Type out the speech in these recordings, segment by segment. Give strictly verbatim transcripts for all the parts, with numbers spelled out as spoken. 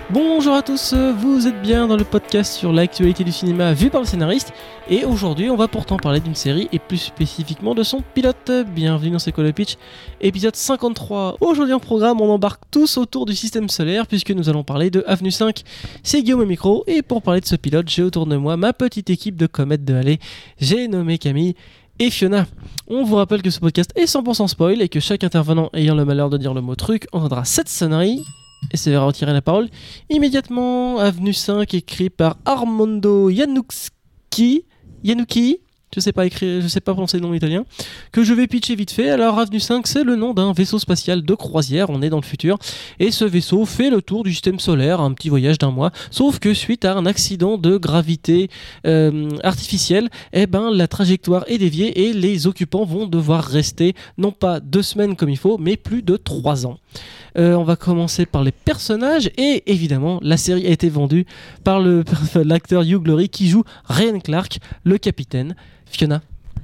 Bonjour à tous, vous êtes bien dans le podcast sur l'actualité du cinéma vu par le scénariste, et aujourd'hui on va pourtant parler d'une série et plus spécifiquement de son pilote. Bienvenue dans C'est quoi le pitch, épisode cinquante-trois. Aujourd'hui en programme on embarque tous autour du système solaire puisque nous allons parler de Avenue cinq. C'est Guillaume au micro, et pour parler de ce pilote j'ai autour de moi ma petite équipe de comètes de Halley. J'ai nommé Camille et Fiona. On vous rappelle que ce podcast est cent pour cent spoil et que chaque intervenant ayant le malheur de dire le mot truc entendra cette sonnerie et se verra retirer la parole immédiatement. Avenue cinq, écrit par Armando Iannucci, Iannucci, je sais pas écrire, je sais pas prononcer le nom italien, que je vais pitcher vite fait. Alors Avenue cinq, c'est le nom d'un vaisseau spatial de croisière, on est dans le futur, et ce vaisseau fait le tour du système solaire, un petit voyage d'un mois, sauf que suite à un accident de gravité euh, artificielle, eh ben la trajectoire est déviée et les occupants vont devoir rester non pas deux semaines comme il faut, mais plus de trois ans. Euh, on va commencer par les personnages, et évidemment la série a été vendue par le, l'acteur Hugh Laurie qui joue Ryan Clark, le capitaine. Fiona.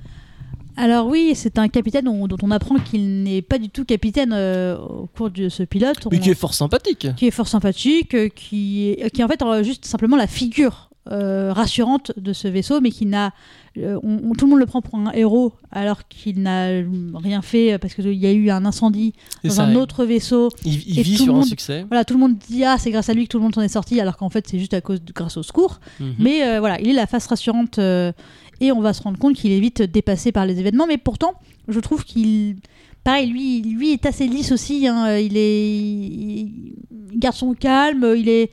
Alors oui, c'est un capitaine dont, dont on apprend qu'il n'est pas du tout capitaine euh, au cours de ce pilote. Mais on, qui est fort sympathique. Qui est fort sympathique, euh, qui, est, qui est en fait euh, juste simplement la figure euh, rassurante de ce vaisseau, mais qui n'a... Euh, on, on, tout le monde le prend pour un héros alors qu'il n'a rien fait parce qu'il y a eu un incendie dans ça, un ouais. autre vaisseau. Il, il vit sur monde, un succès. Voilà, tout le monde dit ah c'est grâce à lui que tout le monde s'en est sorti, alors qu'en fait c'est juste à cause de, grâce au secours. Mm-hmm. Mais euh, voilà, il est la face rassurante euh, et on va se rendre compte qu'il est vite dépassé par les événements. Mais pourtant, je trouve qu'il pareil, lui, lui est assez lisse aussi. Hein, il est, il, il garde son calme, il est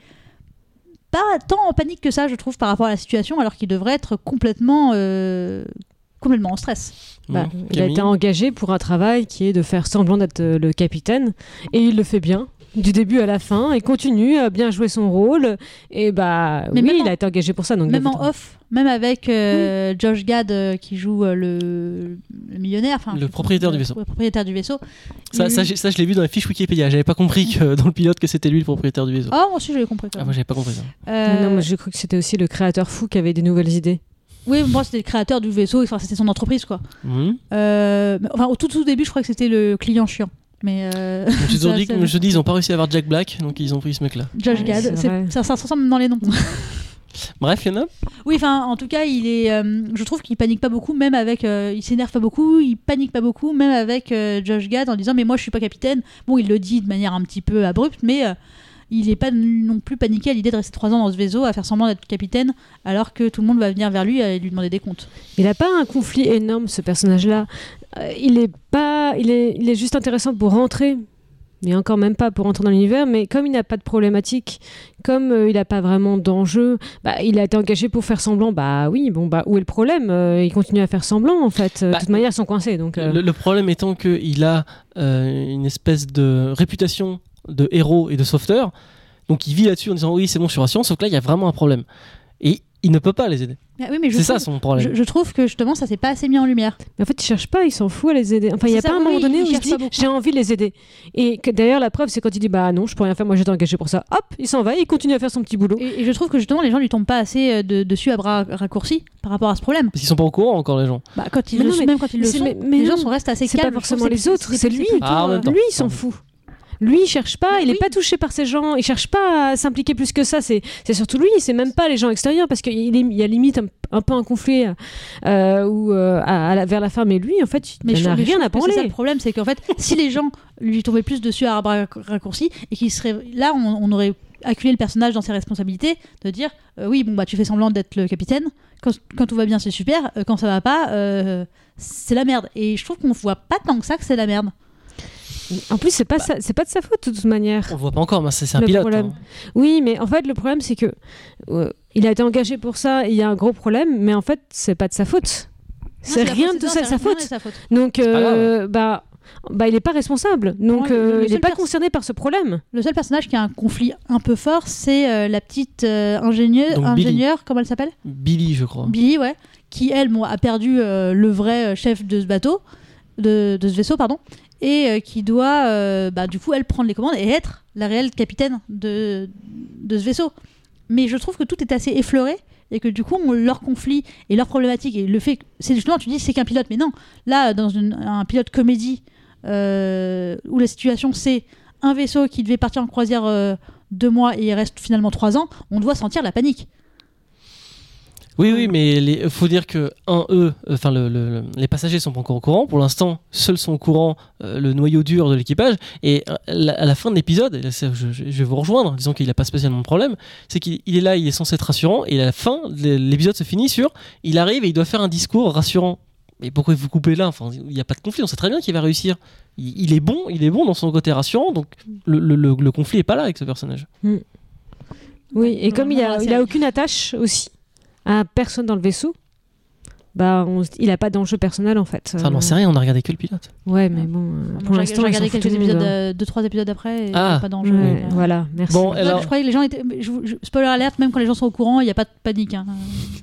pas tant en panique que ça, je trouve, par rapport à la situation, alors qu'il devrait être complètement, euh, complètement en stress. Bah, mmh, il a été engagé pour un travail qui est de faire semblant d'être le capitaine, et il le fait bien, du début à la fin, et continue à bien jouer son rôle, et bah mais oui, il en, a été engagé pour ça. Donc même en off, même avec euh, oui. Josh Gad euh, qui joue euh, le, le millionnaire, enfin le propriétaire le, du vaisseau. Le propriétaire du vaisseau. Ça, ça, ça, je l'ai vu dans la fiche Wikipédia. J'avais pas compris que dans le pilote que c'était lui le propriétaire du vaisseau. Ah, moi aussi j'avais compris. Ah, moi j'avais pas compris ça. Euh... Non, non, moi j'ai cru que c'était aussi le créateur fou qui avait des nouvelles idées. Oui, moi c'était le créateur du vaisseau, enfin, c'était son entreprise quoi. Mmh. Euh, enfin, au tout, tout début, je crois que c'était le client chiant. Mais euh, je te dis, je dis, ils ont pas réussi à avoir Jack Black, donc ils ont pris ce mec-là. Josh ouais, Gad, c'est, ça, ça se ressemble dans les noms. Bref, il y en a. Oui, enfin, en tout cas, il est. Euh, je trouve qu'il panique pas beaucoup, même avec. Euh, il s'énerve pas beaucoup, il panique pas beaucoup, même avec euh, Josh Gad en disant mais moi je suis pas capitaine. Bon, il le dit de manière un petit peu abrupte, mais euh, il est pas non plus paniqué à l'idée de rester trois ans dans ce vaisseau à faire semblant d'être capitaine, alors que tout le monde va venir vers lui et lui demander des comptes. Il a pas un conflit énorme, ce personnage-là. Euh, il est pas. Il est. Il est juste intéressant pour rentrer. Mais encore même pas pour rentrer dans l'univers, mais comme il n'a pas de problématique, comme euh, il n'a pas vraiment d'enjeu, bah, il a été engagé pour faire semblant, bah oui, bon, bah où est le problème euh, il continue à faire semblant, en fait. Bah, de toute manière, ils sont coincés. Donc, euh... le, le problème étant qu'il a euh, une espèce de réputation de héros et de sauveteur, donc il vit là-dessus en disant oui, c'est bon, je suis rassurant, sauf que là, il y a vraiment un problème. Et il ne peut pas les aider. Ah oui, mais je c'est trouve, ça son problème. Je, je trouve que justement ça s'est pas assez mis en lumière. Mais en fait, il cherche pas, il s'en fout à les aider. Enfin, il y a ça, pas un oui, moment donné il où il se dit j'ai envie de les aider. Et que, d'ailleurs, la preuve, c'est quand il dit bah non, je peux rien faire, moi j'étais engagé pour ça. Hop, il s'en va, et il continue à faire son petit boulot. Et, et je trouve que justement les gens lui tombent pas assez de, dessus à bras raccourcis par rapport à ce problème. Parce qu'ils sont pas au courant encore les gens. Bah quand ils le, non, mais, même quand ils le sont, mais, mais les non, gens sont restent assez c'est calmes. C'est pas forcément les autres, c'est, c'est lui. Ah, euh, lui, il s'en fout. Lui, il cherche pas, il oui. est pas touché par ces gens, il cherche pas à s'impliquer plus que ça. C'est, c'est surtout lui, c'est même pas les gens extérieurs, parce qu'il est, il y a limite un, un peu un conflit euh, ou euh, à, à la, vers la fin. Mais lui, en fait, mais il n'a rien à branler. C'est ça le problème, c'est qu'en fait, si les gens lui tombaient plus dessus à bras raccourcis et qu'il serait là, on, on aurait acculé le personnage dans ses responsabilités, de dire euh, oui, bon bah tu fais semblant d'être le capitaine. Quand, quand tout va bien, c'est super. Euh, quand ça va pas, euh, c'est la merde. Et je trouve qu'on voit pas tant que ça que c'est la merde. En plus, c'est pas, bah, sa, c'est pas de sa faute de toute manière. On le voit pas encore, mais c'est, c'est un le pilote. Hein. Oui, mais en fait, le problème, c'est que euh, il a été engagé pour ça et il y a un gros problème, mais en fait, c'est pas de sa faute. Non, c'est, c'est rien de tout ça de sa faute. sa faute. Donc, euh, bah, bah, il est pas responsable. Donc, ouais, euh, il est pas pers- concerné par ce problème. Le seul personnage qui a un conflit un peu fort, c'est euh, la petite euh, ingénieure, ingénieure, comment elle s'appelle ? Billy, je crois. Billy, ouais, qui elle, bon, a perdu euh, le vrai chef de ce bateau, de, de ce vaisseau, pardon. Et euh, qui doit, euh, bah, du coup, elle prendre les commandes et être la réelle capitaine de, de ce vaisseau. Mais je trouve que tout est assez effleuré et que du coup, on, leur conflit et leur problématique et le fait que, c'est justement, tu dis, c'est qu'un pilote, mais non. Là, dans une, un pilote comédie euh, où la situation, c'est un vaisseau qui devait partir en croisière euh, deux mois et il reste finalement trois ans, on doit sentir la panique. Oui, oui, mais il faut dire que, un, eux, enfin, le, le, les passagers sont pas encore au courant. Pour l'instant, seuls sont au courant euh, le noyau dur de l'équipage. Et euh, la, à la fin de l'épisode, et là, je, je, je vais vous rejoindre, disons qu'il n'a pas spécialement de problème, c'est qu'il il est là, il est censé être rassurant, et à la fin, l'épisode se finit sur, il arrive et il doit faire un discours rassurant. Mais pourquoi vous coupez là? Enfin, il n'y a pas de conflit, on sait très bien qu'il va réussir. Il, il est bon, il est bon dans son côté rassurant, donc le, le, le, le conflit est pas là avec ce personnage. Mm. Oui, et comme il a, il a aucune attache aussi à personne dans le vaisseau, bah on, il a pas d'enjeu personnel en fait. Ça, on n'en sait rien, on a regardé que le pilote. Ouais, mais bon, euh, pour j'ai, l'instant, j'ai regardé quelques épisodes, monde, euh, deux trois épisodes après, et ah, pas d'enjeu. Ouais, euh... Voilà, merci. Bon, Ouais, alors... je croyais que les gens étaient. Je, je, spoiler alert, même quand les gens sont au courant, il n'y a pas de panique. Hein.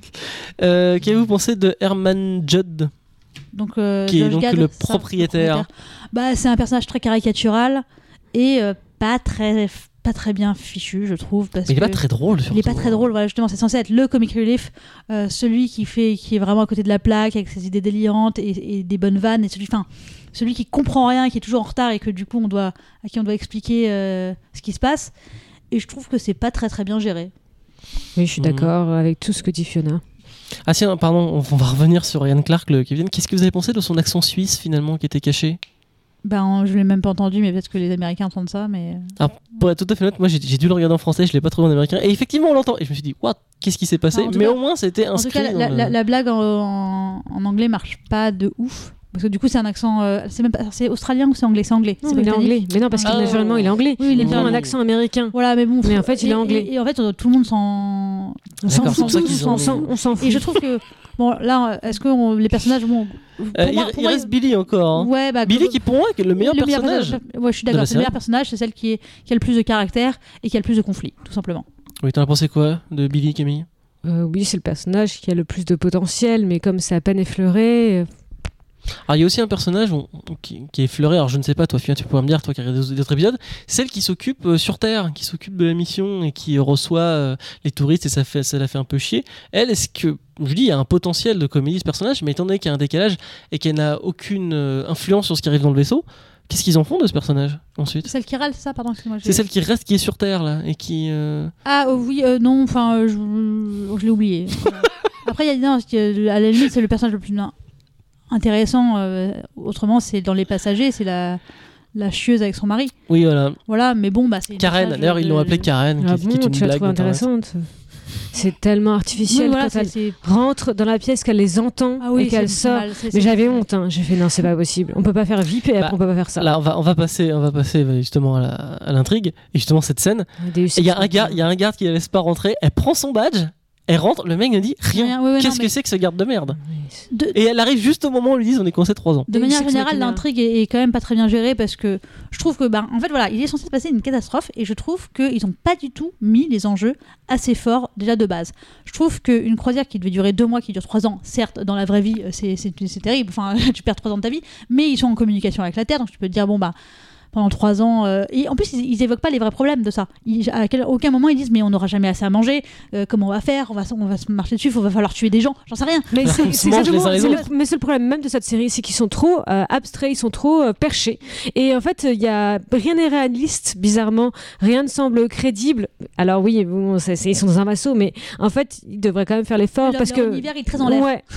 Euh, qu'avez-vous pensé de Herman Judd? Donc, euh, qui est Josh donc Gad, le ça, propriétaire. le propriétaire. Bah, c'est un personnage très caricatural et euh, pas très pas très bien fichu, je trouve. Parce mais il est que pas très drôle. Il est pas très drôle. Voilà, justement, c'est censé être le comic relief, euh, celui qui fait, qui est vraiment à côté de la plaque avec ses idées délirantes et, et des bonnes vannes, et celui, enfin, celui qui comprend rien, qui est toujours en retard et que du coup on doit, à qui on doit expliquer euh, ce qui se passe. Et je trouve que c'est pas très très bien géré. Oui, je suis d'accord mmh. avec tout ce que dit Fiona. Ah si, pardon, on va revenir sur Ian Clark, le Kevin. Qu'est-ce que vous avez pensé de son accent suisse finalement qui était caché? Ben, je l'ai même pas entendu, mais peut-être que les Américains entendent ça. Mais alors, pour être tout à fait honnête, moi j'ai, j'ai dû le regarder en français, je l'ai pas trouvé en américain. Et effectivement, on l'entend. Et je me suis dit, what? Qu'est-ce qui s'est passé? Non, mais cas, au moins, c'était inscrit. En tout cas, la, le... la, la blague en, en, en anglais marche pas de ouf. Parce que du coup, c'est un accent. Euh, c'est même pas, c'est australien ou c'est anglais? C'est anglais. Non, c'est il est anglais. Mais non, parce que oh. naturellement, il est anglais. Oui, il il a un accent américain. Voilà, mais bon. Mais en fait, il et, est anglais. Et, et en fait, tout le monde s'en. On s'en D'accord, fout. c'est pour ça qu'ils on, ont... s'en, on s'en fout. Et je trouve que. Bon, là, est-ce que on, les personnages. Bon, euh, moi, il, il reste Billy encore. Hein. Ouais, bah, Billy que, qui, pour moi, est le meilleur le personnage. Meilleur personnage. Ouais, je suis d'accord. C'est le meilleur personnage, c'est celle qui, est, qui a le plus de caractère et qui a le plus de conflits, tout simplement. Oui, t'en as pensé quoi de Billy, Camille? euh, Oui, c'est le personnage qui a le plus de potentiel, mais comme c'est à peine effleuré. Alors il y a aussi un personnage on, qui, qui est effleuré, alors je ne sais pas, toi Fiona, tu pourras me dire, toi qui as regardé d'autres épisodes, celle qui s'occupe euh, sur Terre, qui s'occupe de la mission et qui reçoit euh, les touristes et ça, fait, ça la fait un peu chier. Elle, est-ce que, je dis, il y a un potentiel de comédie ce personnage, mais étant donné qu'il y a un décalage et qu'elle n'a aucune euh, influence sur ce qui arrive dans le vaisseau, qu'est-ce qu'ils en font de ce personnage ensuite? Celle qui râle, c'est ça, pardon, excuse-moi. C'est celle qui reste, qui est sur Terre là, et qui... Euh... Ah euh, oui, euh, non, enfin, euh, je, je l'ai oublié. Après, il y a, non, à la limite, c'est le personnage le plus... Non. intéressant, euh, autrement c'est dans Les Passagers, c'est la, la chieuse avec son mari. Oui, voilà. Voilà, mais bon, bah c'est. Karen, d'ailleurs ils l'ont appelée Karen, ah qui, bon, qui est une tu blague intéressante. C'est tellement artificiel, oui, voilà, quand c'est, elle c'est... rentre dans la pièce, qu'elle les entend ah oui, et qu'elle c'est, sort. c'est c'est, mais c'est j'avais honte, hein. J'ai fait non, c'est pas possible. On peut pas faire V I P et bah, après on peut pas faire ça. Là, on va, on va passer, on va passer justement à, la, à l'intrigue et justement cette scène. Il y a un garde, il y a un garde qui la laisse pas rentrer. Elle prend son badge. Elle rentre, le mec ne dit rien. rien oui, oui, Qu'est-ce non, que mais... c'est que ce garde de merde? de... Et elle arrive juste au moment où ils lui disent on est coincé trois ans. De manière générale, l'intrigue est, est quand même pas très bien gérée parce que je trouve que, bah, en fait, voilà, il est censé se passer une catastrophe et je trouve qu'ils ont pas du tout mis les enjeux assez forts déjà de base. Je trouve qu'une croisière qui devait durer deux mois, qui dure trois ans, certes, dans la vraie vie, c'est, c'est, c'est terrible, enfin, tu perds trois ans de ta vie, mais ils sont en communication avec la Terre, donc tu peux te dire, bon, bah. Pendant trois ans. Euh, et en plus, ils, ils évoquent pas les vrais problèmes de ça. Ils, à quel, aucun moment, ils disent mais on n'aura jamais assez à manger. Euh, comment on va faire? On va, on va se marcher dessus. Il va falloir tuer des gens. J'en sais rien. Mais c'est, c'est, c'est, c'est, le, mais c'est le problème même de cette série, c'est qu'ils sont trop euh, abstraits, ils sont trop euh, perchés. Et en fait, il y a rien n'est réaliste. Bizarrement, rien ne semble crédible. Alors oui, bon, c'est, c'est, ils sont dans un vaisseau, mais en fait, ils devraient quand même faire l'effort le, parce que l'hiver, il est très en l'air. Ouais.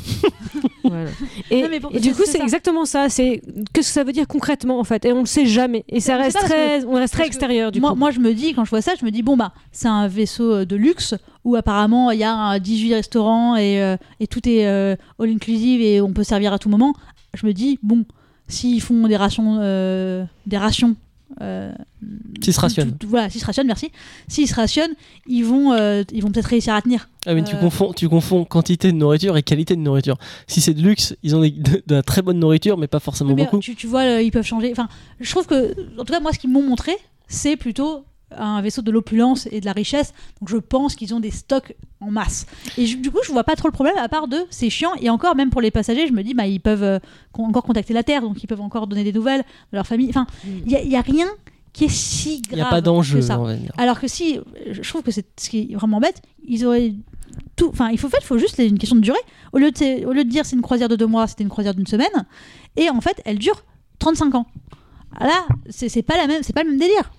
Voilà. Et, non, pour, et du coup, c'est, c'est exactement ça. C'est qu'est-ce que ça veut dire concrètement en fait, et on le sait jamais. Et ça reste très, on reste très extérieur du moi, coup. Moi, je me dis quand je vois ça, je me dis bon bah c'est un vaisseau de luxe où apparemment il y a dix-huit restaurants et, euh, et tout est euh, all inclusive et on peut servir à tout moment. Je me dis bon s'ils font des rations, euh, des rations. Euh, s'ils se rationnent. Tout, tout, voilà, s'ils se rationnent, merci. S'ils se rationnent, ils vont, euh, ils vont peut-être réussir à tenir. Ah mais euh... tu confonds, tu confonds quantité de nourriture et qualité de nourriture. Si c'est de luxe, ils ont des, de, de la très bonne nourriture, mais pas forcément mais beaucoup. Tu, tu vois, euh, ils peuvent changer. Enfin, je trouve que, en tout cas, moi, ce qu'ils m'ont montré, c'est plutôt un vaisseau de l'opulence et de la richesse. Donc, je pense qu'ils ont des stocks en masse. Et je, du coup, je vois pas trop le problème à part de c'est chiant. Et encore, même pour les passagers, je me dis, bah, ils peuvent euh, encore contacter la Terre, donc ils peuvent encore donner des nouvelles de leur famille. Enfin, il mm. y, y a rien qui est si grave. Il n'y a pas d'enjeu. Que ça. Alors que si, je trouve que c'est ce qui est vraiment bête, ils auraient tout. Enfin, il faut, en fait, il faut juste une question de durée. Au lieu de, au lieu de dire c'est une croisière de deux mois, c'était une croisière d'une semaine. Et en fait, elle dure trente-cinq ans. Là, c'est, c'est pas la même, c'est pas le même délire.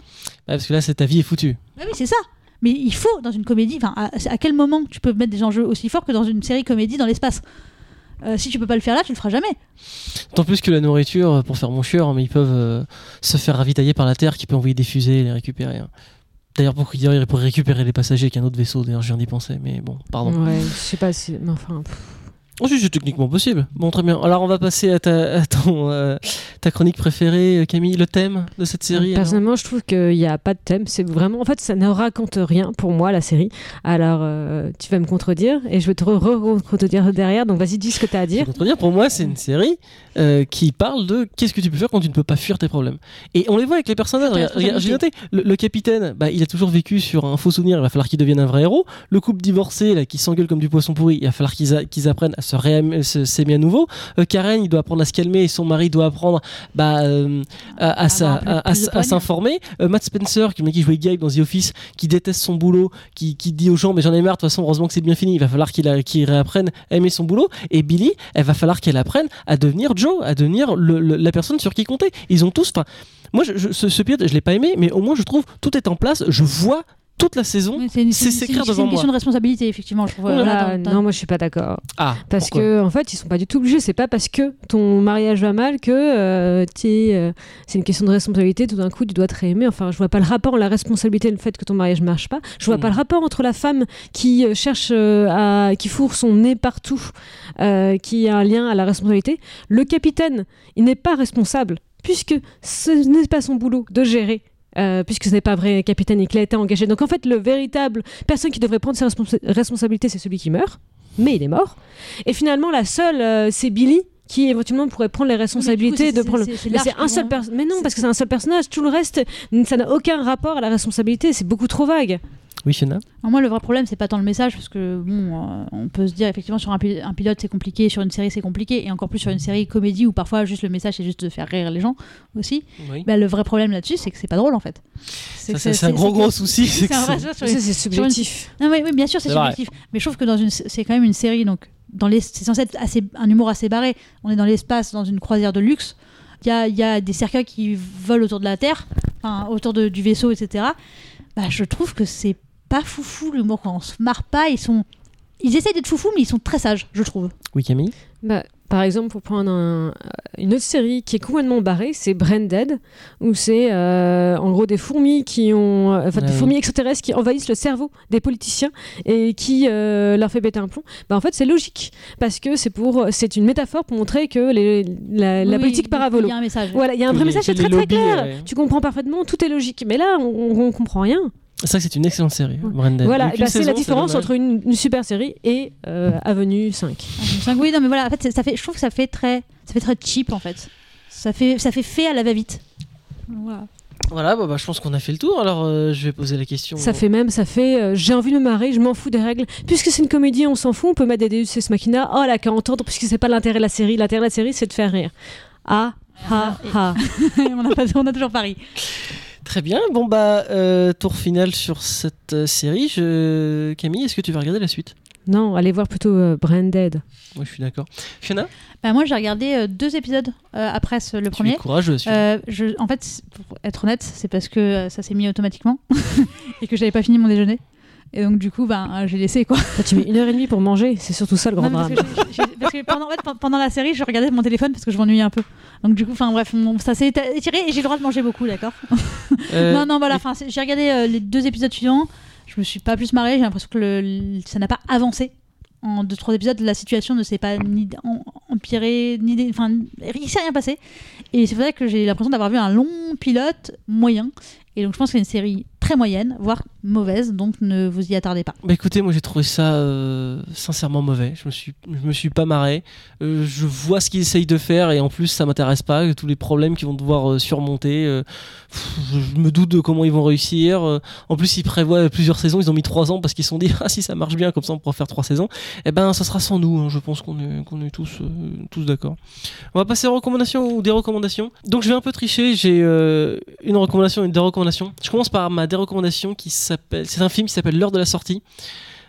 parce que là, c'est ta vie est foutue. Bah oui, c'est ça. Mais il faut, dans une comédie, à, à quel moment tu peux mettre des enjeux aussi forts que dans une série comédie dans l'espace ? Euh, si tu peux pas le faire là, tu le feras jamais. D'autant plus que la nourriture, pour faire mon chieur, mais ils peuvent euh, se faire ravitailler par la Terre qui peut envoyer des fusées et les récupérer. Hein. D'ailleurs, pour, pour récupérer les passagers avec un autre vaisseau, d'ailleurs, je viens d'y penser, mais bon, pardon. Ouais, je sais pas si. Mais enfin. Pff. Oh, si, c'est techniquement possible. Bon, très bien. Alors, on va passer à ta, à ton, euh, ta chronique préférée, Camille, le thème de cette série. Personnellement, alors je trouve qu'il n'y a pas de thème. C'est vraiment, en fait, ça ne raconte rien pour moi, la série. Alors, euh, tu vas me contredire et je vais te re-contredire derrière. Donc, vas-y, dis ce que tu as à dire. Contredire, pour moi, c'est une série euh, qui parle de qu'est-ce que tu peux faire quand tu ne peux pas fuir tes problèmes. Et on les voit avec les personnages. Regarde, j'ai noté, le, le capitaine, bah, il a toujours vécu sur un faux souvenir. Il va falloir qu'il devienne un vrai héros. Le couple divorcé, là, qui s'engueule comme du poisson pourri, il va falloir qu'ils, a, qu'ils apprennent à se réaimer. s'aimer à nouveau. Euh, Karen, il doit apprendre à se calmer et son mari doit apprendre bah, euh, à, à, à, à, à, à s'informer. Euh, Matt Spencer, qui, qui jouait Gabe dans The Office, qui déteste son boulot, qui, qui dit aux gens mais j'en ai marre, de toute façon, heureusement que c'est bien fini, il va falloir qu'il, a, qu'il réapprenne à aimer son boulot. Et Billy, elle va falloir qu'elle apprenne à devenir Joe, à devenir le, le, la personne sur qui compter. Ils ont tous... Moi, je, je, ce, ce pilote, je l'ai pas aimé, mais au moins, je trouve tout est en place. Je vois toute la saison, oui, c'est, une, c'est, c'est s'écrire devant moi. C'est une question de responsabilité, effectivement. Je trouve, voilà, voilà, dans, non, moi je suis pas d'accord. Ah, parce pourquoi que en fait, ils sont pas du tout obligés. C'est pas parce que ton mariage va mal que euh, euh, c'est une question de responsabilité. Tout d'un coup, tu dois te réaimer. Enfin, je vois pas le rapport entre la responsabilité et le fait que ton mariage marche pas. Je vois mmh. pas le rapport entre la femme qui euh, cherche euh, à, qui fourre son nez partout, euh, qui a un lien à la responsabilité. Le capitaine, il n'est pas responsable puisque ce n'est pas son boulot de gérer. Euh, puisque ce n'est pas vrai capitaine et qu'il a été engagé. Donc en fait, le véritable personne qui devrait prendre ses respons- responsabilités, c'est celui qui meurt, mais il est mort. Et finalement, la seule, euh, c'est Billy qui éventuellement pourrait prendre les responsabilités coup, de prendre. C'est, c'est, c'est mais c'est un seul per- Mais non, c'est parce que c'est un seul personnage. Tout le reste, ça n'a aucun rapport à la responsabilité. C'est beaucoup trop vague. Oui, Fiona. Moi, le vrai problème, c'est pas tant le message, parce que bon, euh, on peut se dire effectivement sur un, pil- un pilote c'est compliqué, sur une série c'est compliqué, et encore plus sur une série comédie où parfois juste le message c'est juste de faire rire les gens aussi. Oui. Bah, le vrai problème là-dessus, c'est que c'est pas drôle en fait. C'est, ça, c'est, c'est un gros gros souci. C'est, c'est, un vrai, c'est, c'est, c'est subjectif. Une... Non, oui, oui, bien sûr, c'est, c'est subjectif. Mais je trouve que dans une, c'est quand même une série, donc dans les, c'est censé être assez, un humour assez barré. On est dans l'espace, dans une croisière de luxe. Il y a, y a des cercueils qui volent autour de la Terre, enfin, autour de, du vaisseau, et cetera. Bah, je trouve que c'est pas foufou l'humour, quand on se marre pas, ils sont ils essayent d'être foufou mais ils sont très sages, je trouve. Oui, Camille. Bah, par exemple, pour prendre un, une autre série qui est complètement barrée, c'est Branded, où c'est euh, en gros des fourmis qui ont, enfin, ouais, des fourmis extraterrestres qui envahissent le cerveau des politiciens et qui euh, leur fait péter un plomb. Bah, en fait, c'est logique parce que c'est pour, c'est une métaphore pour montrer que les, la, oui, la politique part à volo. Il y a un message. Voilà, il y a un vrai les, message, c'est très lobbies, très clair. Ouais. Tu comprends parfaitement, tout est logique. Mais là, on, on comprend rien. C'est vrai que c'est une excellente série, Branded. Voilà, bah, c'est la différence c'est entre une, une super série et euh, Avenue cinq. Avenue cinq, oui, non, mais voilà, en fait, ça fait, je trouve que ça fait très, ça fait très cheap en fait. Ça fait, ça fait fait à la va-vite. Voilà. Voilà, bah, bah, je pense qu'on a fait le tour. Alors, euh, je vais poser la question. Ça fait même, ça fait. Euh, j'ai envie de me marrer, je m'en fous des règles. Puisque c'est une comédie, on s'en fout, on peut mettre des Deus Ex Machina. Oh, la qu'à entendre, puisque c'est pas l'intérêt de la série. L'intérêt de la série, c'est de faire rire. Ah, ah, ah. on, a pas, on a toujours Paris. Très bien, bon bah euh, tour final sur cette euh, série. Je... Camille, est-ce que tu vas regarder la suite ? Non, allez voir plutôt euh, Branded. Oui, je suis d'accord. Fiona ? Bah moi j'ai regardé euh, deux épisodes euh, après ce, le tu premier. Es courageux, euh, je, En fait, pour être honnête, c'est parce que euh, ça s'est mis automatiquement et que j'avais pas fini mon déjeuner. Et donc du coup, ben, j'ai laissé quoi. Toi, tu mets une heure et demie pour manger, c'est surtout ça le grand drame. Parce que, j'ai, j'ai, parce que pendant, en fait, pendant la série, je regardais mon téléphone parce que je m'ennuyais un peu. Donc du coup, enfin bref, mon, ça s'est étiré et j'ai le droit de manger beaucoup, d'accord. euh, non, non, voilà. Enfin, mais... j'ai regardé euh, les deux épisodes suivants. Je me suis pas plus marrée. J'ai l'impression que le, le, ça n'a pas avancé. En deux trois épisodes, la situation ne s'est pas ni empirée, ni enfin, il s'est rien passé. Et c'est vrai que j'ai l'impression d'avoir vu un long pilote moyen. Et donc je pense que c'est une série très moyenne, voire mauvaise, donc ne vous y attardez pas. Bah écoutez, moi j'ai trouvé ça euh, sincèrement mauvais. Je me suis, je me suis pas marré. Euh, je vois ce qu'ils essayent de faire et en plus ça m'intéresse pas. Tous les problèmes qu'ils vont devoir euh, surmonter, euh, pff, je me doute de comment ils vont réussir. Euh, en plus ils prévoient plusieurs saisons. Ils ont mis trois ans parce qu'ils se sont dit ah si ça marche bien comme ça on pourra faire trois saisons. Et ben ça sera sans nous. Hein, je pense qu'on est, qu'on est tous, euh, tous d'accord. On va passer aux recommandations ou des recommandations. Donc je vais un peu tricher. J'ai euh, une recommandation et des recommandations. Je commence par ma dérecommandation qui s'appelle. C'est un film qui s'appelle L'heure de la sortie.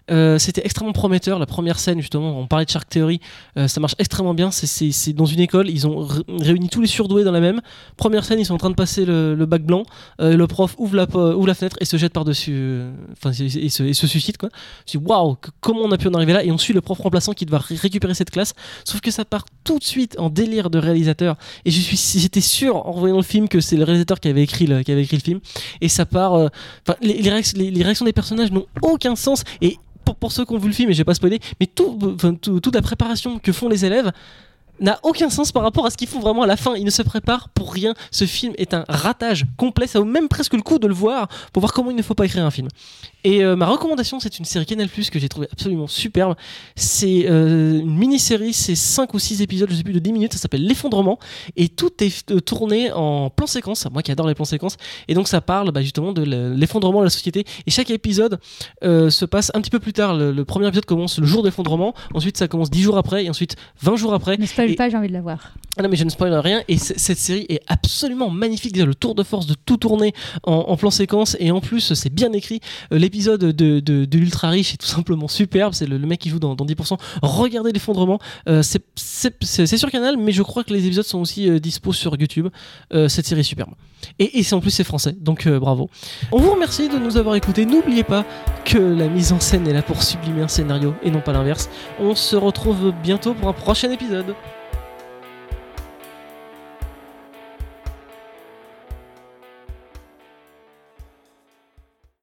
Euh, c'était extrêmement prometteur. La première scène, justement, on parlait de Shark Theory, euh, ça marche extrêmement bien. C'est, c'est, c'est dans une école, ils ont ré- réuni tous les surdoués dans la même. Première scène, ils sont en train de passer le, le bac blanc. Euh, le prof ouvre la, ouvre la fenêtre et se jette par-dessus. Enfin, euh, et, et, se, et se suicide, quoi. Je me dis, waouh, comment on a pu en arriver là? Et on suit le prof remplaçant qui va ré- récupérer cette classe. Sauf que ça part tout de suite en délire de réalisateur. Et je suis, j'étais sûr en revoyant le film que c'est le réalisateur qui avait écrit le, qui avait écrit le film. Et ça part. Euh, les, les, réac- les, les réactions des personnages n'ont aucun sens. Et pour, pour ceux qui ont vu le film, et j'ai pas spoilé, mais tout, enfin, tout, toute la préparation que font les élèves n'a aucun sens par rapport à ce qu'ils font vraiment à la fin. Ils ne se préparent pour rien. Ce film est un ratage complet. Ça vaut même presque le coup de le voir pour voir comment il ne faut pas écrire un film. Et euh, ma recommandation, c'est une série Canal plus, que j'ai trouvé absolument superbe. C'est euh, une mini-série, c'est cinq ou six épisodes, je sais plus, de dix minutes. Ça s'appelle L'Effondrement. Et tout est euh, tourné en plan séquence. Moi qui adore les plans séquences. Et donc ça parle bah, justement de l'effondrement de la société. Et chaque épisode euh, se passe un petit peu plus tard. Le, le premier épisode commence le jour de l'effondrement. Ensuite, ça commence dix jours après. Et ensuite, vingt jours après. Ne spoil et... pas, j'ai envie de la voir. Ah non, mais je ne spoil rien. Et c- cette série est absolument magnifique. Déjà, le tour de force de tout tourner en, en plan séquence. Et en plus, c'est bien écrit. Euh, l'épisode de, de, de l'Ultra Riche est tout simplement superbe. C'est le, le mec qui joue dans, dans dix pour cent. Regardez l'effondrement. Euh, c'est, c'est, c'est, c'est sur Canal, mais je crois que les épisodes sont aussi euh, dispo sur YouTube. Euh, cette série est superbe. Et, et c'est, en plus, c'est français. Donc, euh, bravo. On vous remercie de nous avoir écoutés. N'oubliez pas que la mise en scène est là pour sublimer un scénario et non pas l'inverse. On se retrouve bientôt pour un prochain épisode.